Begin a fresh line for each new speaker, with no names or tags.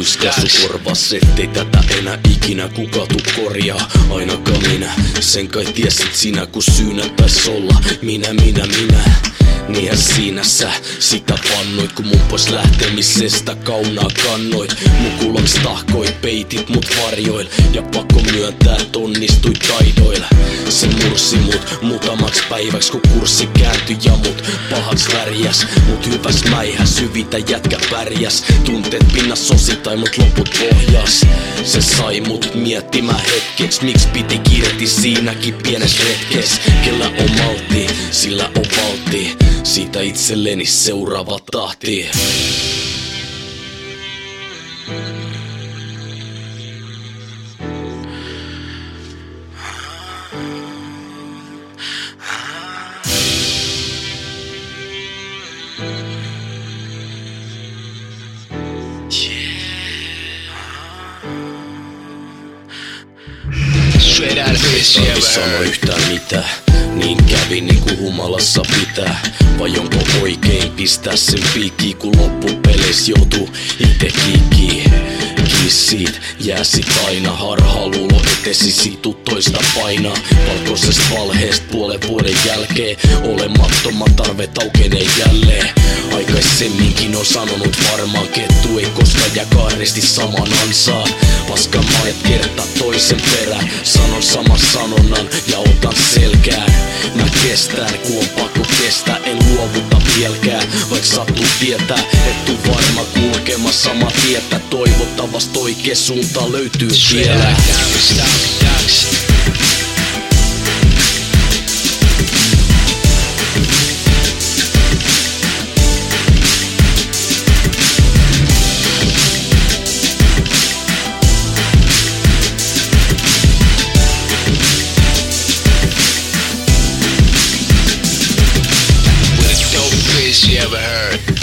Tuiskaisu korvas, ettei tätä enää ikinä kuka tuu korjaa. Ainakaan minä, sen kai tiesit sinä, kun syynä tais olla minä. Niinhän siinä sä sitä vannoit, kun mun pois lähtemisestä kaunaa kannoit. Mukulaks tahkoit, peitit mut varjoil, ja pakko myöntää, et onnistuit taidoilla. Se mursi mut muutamaksi päiväks, kun kurssi kääntyi ja mut pahaks värjäs. Mut hyväs mäihäs, hyvitä jätkä pärjäs. Tunteet pinnas osittain, mut loput pohjas. Se sai mut miettimään hetkeks, miksi piti kiirehti siinäkin pienes retkes. Kellä on maltti, sillä on valtti, siitä itselleni seuraava tahti. Ei sano yhtään mitään, niin kävi niinku humalassa pitää. Vai onko oikein pistää sen piikkiin, kun loppupeleissä joutuu ite kiikkiin. Kissit jää sit aina harhaluulo, etesi situ toista painaa. Valkoisesta valheesta puolen vuoden jälkeen olemattoman tarve aukenee jälleen. Aikaisemminkin on sanonut varmaan, kettu ei koskaan jää kahdesti saman ansaa. Paskamaet kerta toisen perään, sanon saman sanonnan ja otan selkään. Mä kestän, kun on pakko kestää, en luovuta vieläkään. Vaik sattuu tietää, et tuu varma kulkemaan samaa tietä. Toivottavasti oikea suunta löytyy vielä.
You ever heard?